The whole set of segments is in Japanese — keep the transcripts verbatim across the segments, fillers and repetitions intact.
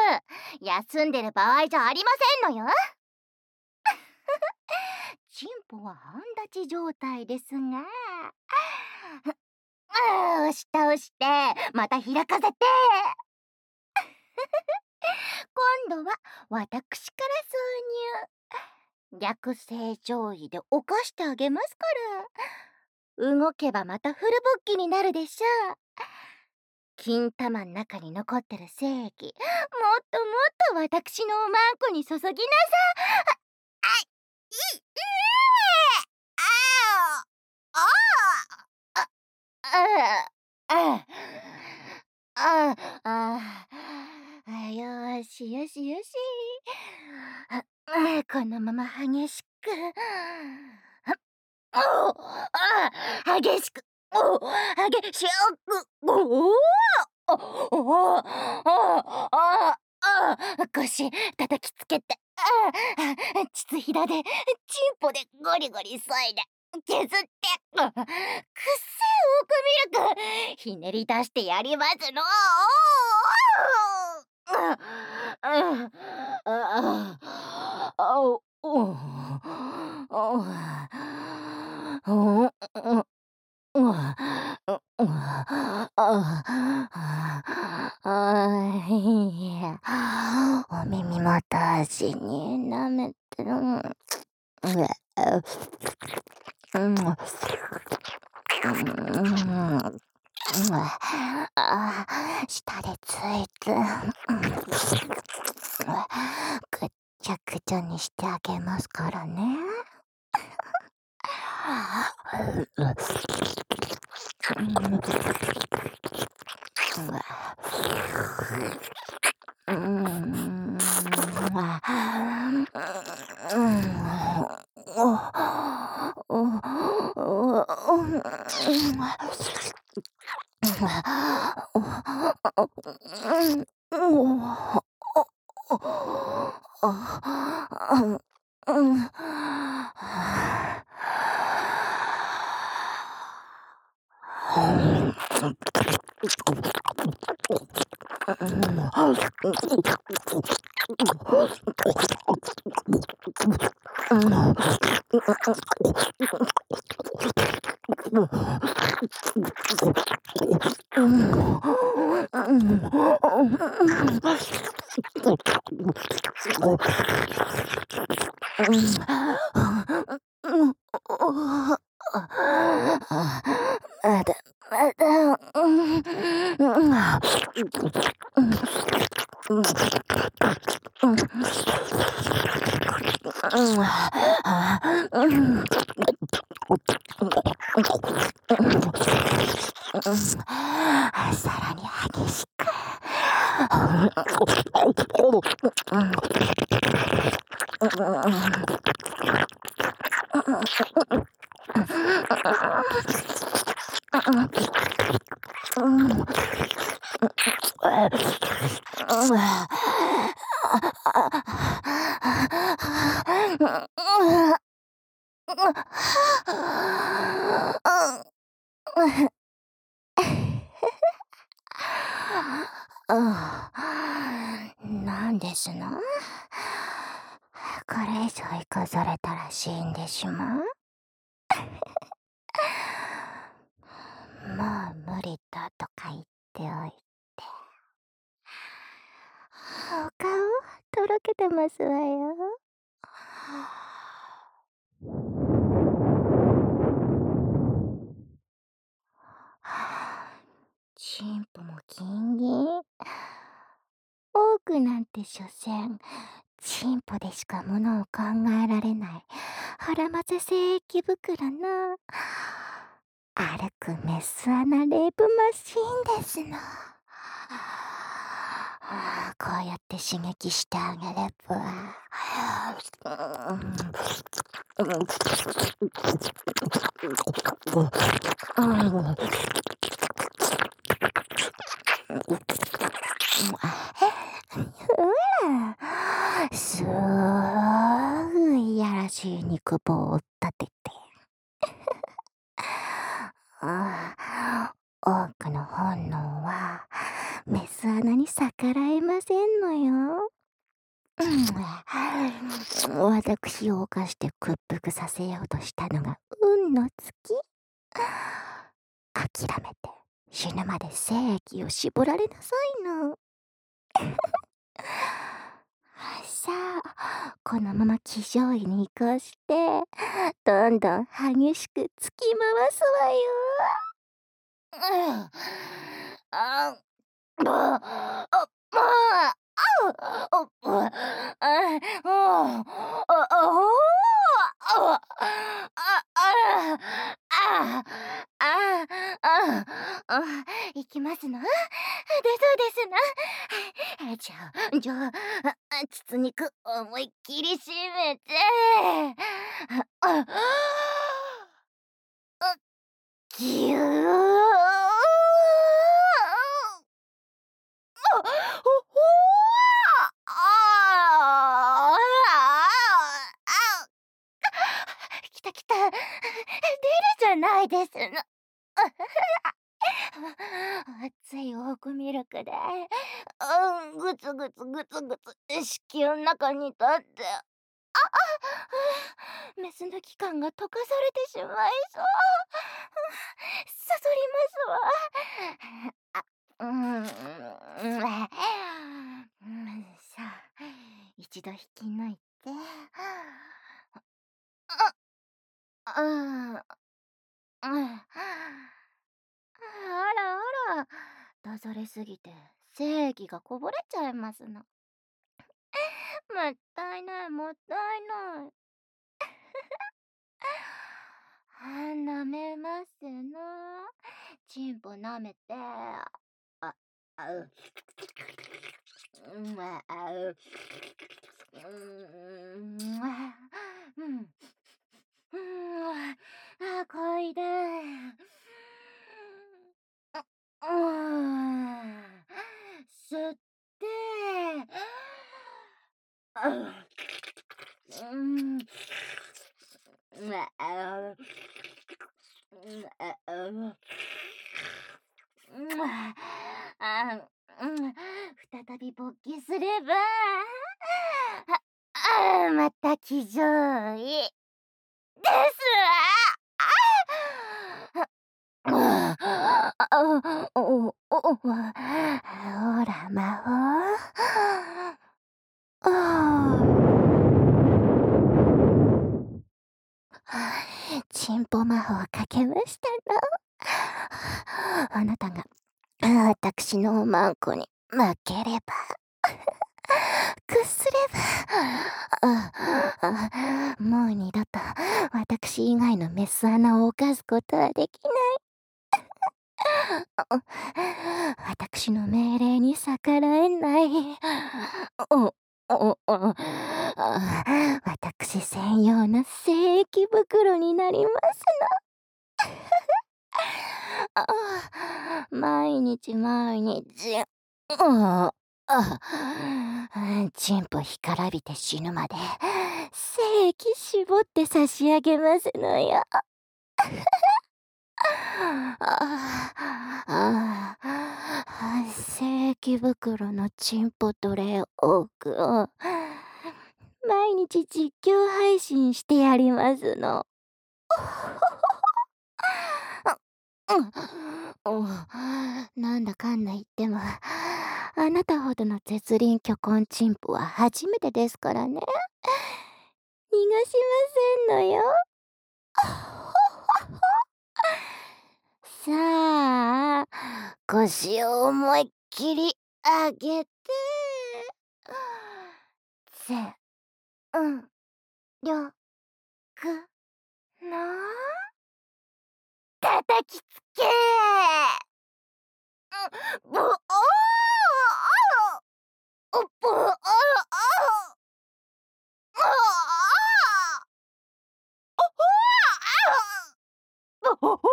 休んでる場合じゃありませんのよ。チンポは半立ち状態ですが、押し倒してまた開かせて、今度は私から挿入。逆正常位で起こしてあげますから。動けばまたフル勃起になるでしょう。金玉の中に残ってる精液、もっともっと私のおまんこに注ぎなさい。あ、い、いあああああああよしよしよし。ああこのまま激しく。おあ激しく。お激しく。おおおおああ腰叩きつけて、あ膣ひらでチンポでゴリゴリそいで削って、くっせえオークミルクひねり出してやりますの。お耳元足に舐めてる。あ舌でついてぐっちゃぐちゃにしてあげますからね。まだまだ、さらに激しく。なんですの？これ以上行かされたら死んでしまう？もう無理だとか言っておいて、お顔とろけてますわよ。チンポもギンギン。多くなんて所詮チンポでしかものを考えられない腹混ぜ精液袋の歩くメス穴レイプマシーンですの。こうやって刺激してあげれば、すぐいやらしい肉棒を立てて多くの本能はメス穴に逆らえませんのよ。うん、私を犯して屈服させようとしたのが運の尽き。諦めて死ぬまで精液を絞られなさいの。さあ、このまま騎乗位に移行して、どんどん激しく突き回すわよ。うん。あ、ぶあ、まあ、あう、お、あ、あ、お、あ、あ、おあ、あ、あ、あ、あ、あ、あ、いきますな。で、そうですな。じゃあ、じゃあ、あ、膣肉思いっきり締めて、あ、あ、あ、ぎゅー。あ、ほほあ。ああ、ああ、来た来た。出るじゃないですの。熱いオークミルクで、うん、ぐつぐつぐつぐつ子宮の中に立って、ああ、メスの器官が溶かされてしまいそう。さそりますわ。あ、うーん、うん、さあ、一度引き抜いて、あ、あ、うん、あらあら、出されすぎて精液がこぼれちゃいますの。もったいないもったいない。あ、舐めますの。チンポ舐めて。あ、あう。うん、あう。うん、うん。うん、あ、こいで。あ、うん。吸って。あ、うん。うわ、あう。うん、あ、あう。うん、あ、うん、再び勃起すれば、あ、あ、また騎乗位ですわ。ああ、あ、おお、おほら、魔法。ああ。チンポ魔法かけましたの。あなたが私のおまんこに負ければ、屈すれば、ああ、もう二度と私以外のメス穴を犯すことはできない。あ、私の命令に逆らえない。おおおあ、私専用の聖域袋になりますの。あ、毎日毎日、ああ、チンポ干からびて死ぬまで精液絞って差し上げますのよ。ああ、あ、精液袋のチンポトレー多くを毎日実況配信してやりますの。うん、なんだかんだ言っても、あなたほどの絶倫巨根チンポは初めてですからね。逃がしませんのよ。さあ、腰を思いっきり上げて、せ、うん、りょ、く、の、叩きつけー。ぶおーおぶおーおおおお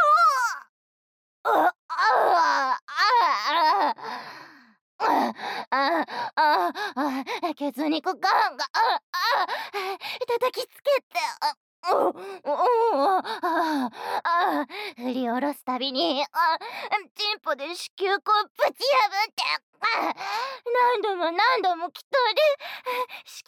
あああああああ血肉感がああ叩きつけてあおおああ振り下ろすたびにあチンポで子宮口ぶち破って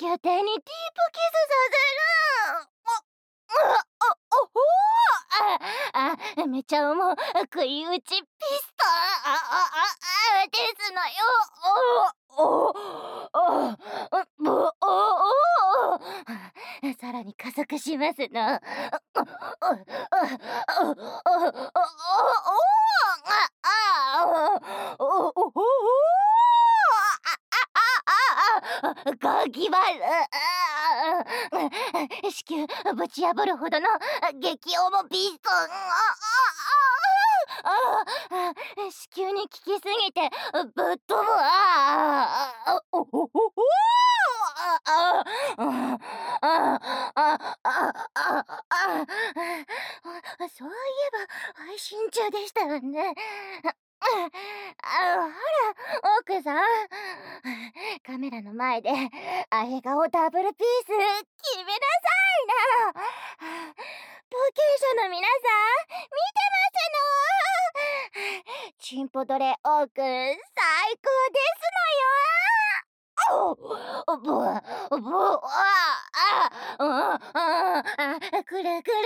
球体にディープキスさせる。あ、あ、おほあ、あ、めちゃ重う食い打ちピストン。あ、あ、あ、あ、ですのよ。おおおおおおおさらに加速しますの。おおおおおおああおおおおゴキバル。子宮ぶち破るほどの激重ピストン。子宮に効きすぎてぶっ飛ぶ。ああおほほほあああああああそういえば配信中でしたわね。あ、ほら奥さん、カメラの前であ笑顔ダブルピース決めなさいな。ポケーションの皆さん見てますの？チンポドレオーク最高ですのよ。おぶわぶわああああくるくるくる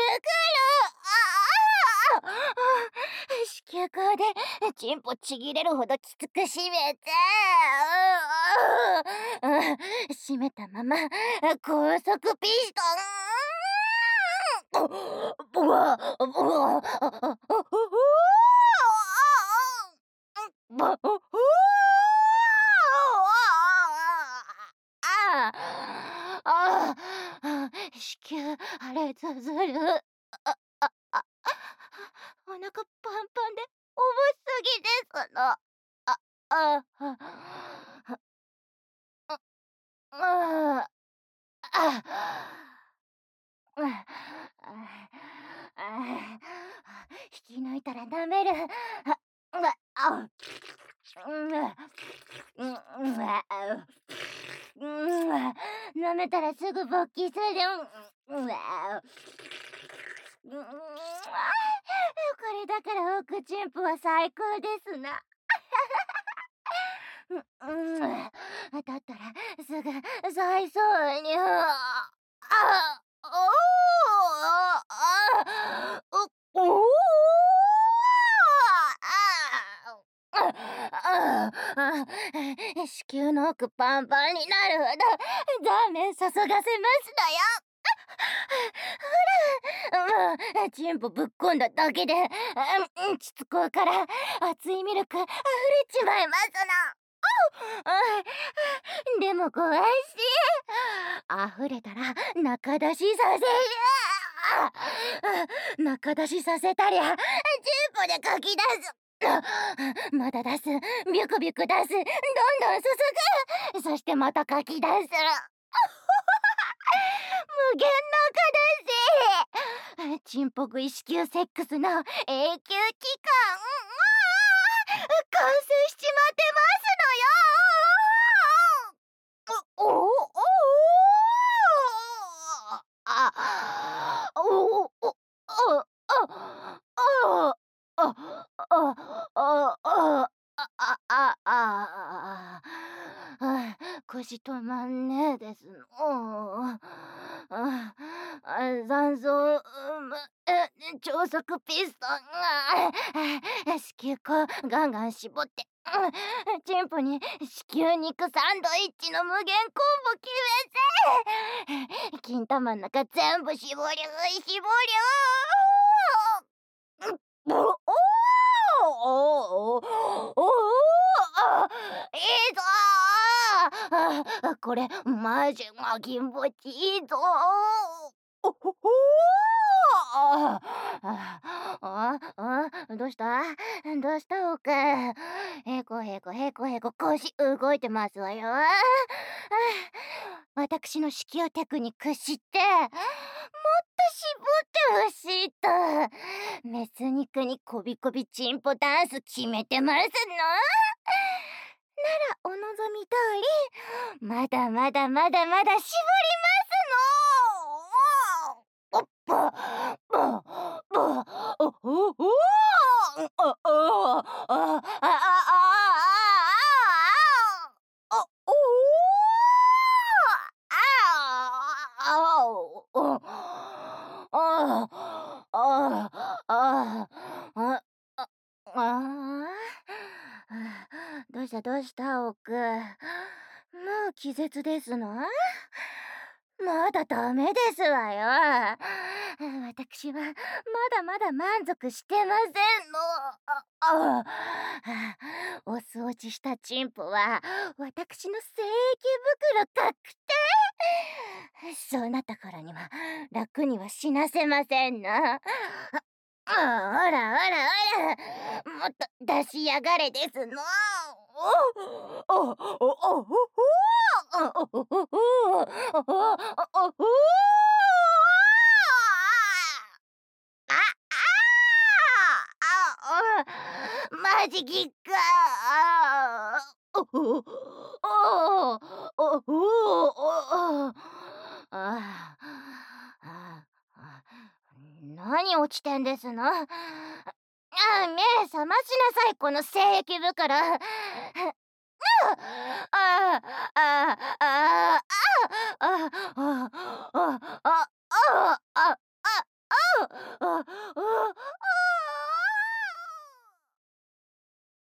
ああ子宮口でチンポちぎれるほどきつく締めて締めたまま高速ピストン。ブワブワブああ子宮破裂する。あああお腹パンパンで重すぎですの。あああああ引き抜いたら舐める。ああ舐めたらすぐ勃起する。これだから奥チンプは最高ですな。だったらすぐ再そうに。あおあおお子宮の奥パンパンになるほどザーメン注がせますのよ。ほら、チンポぶっこんだだけで、うん、ちつこうから熱いミルク溢れちまいますの。でもご安心。溢れたら中出しさせる。中出しさせたりゃチンポでかき出す。まだ出す、ビュクビュク出す、どんどんすすぐ、そしてまたかき出す。無限の形。チンポ食い子宮セックスの永久期間、完成しちまってますのよ。おおおあおおおああああああああああ腰止まんねえですの。あ残像超速ピストンが子宮口ガンガン絞ってチンポに子宮肉サンドイッチの無限コンボ決めて金玉ん中全部絞りゅう絞りゅうおおおおおいいぞー。これマジまぎんぼちいいぞー。おほほー。ああどうしたどうしたおくん。へこへこへこへこ腰動いてますわよ。私の子宮テクニック知ってもっと絞ってほしいとメス肉にこびこびチンポダンス決めてますの。ならお望み通りまだまだまだまだ絞りますの。おっぽぼぼおおおああああああおおうしたどうしたおく。もう気絶ですの？まだダメですわよ。私はまだまだ満足してませんの。あああお掃除したチンポは私の精液袋確定。そうなったからには楽には死なせませんな。あ、ほらほらほら、もっと出しやがれですの。おおおおおおおおおおおあああマジギッカおおおおおああ何落ちてんですの？あ、目覚ましなさい、この精液袋。あああああああああああ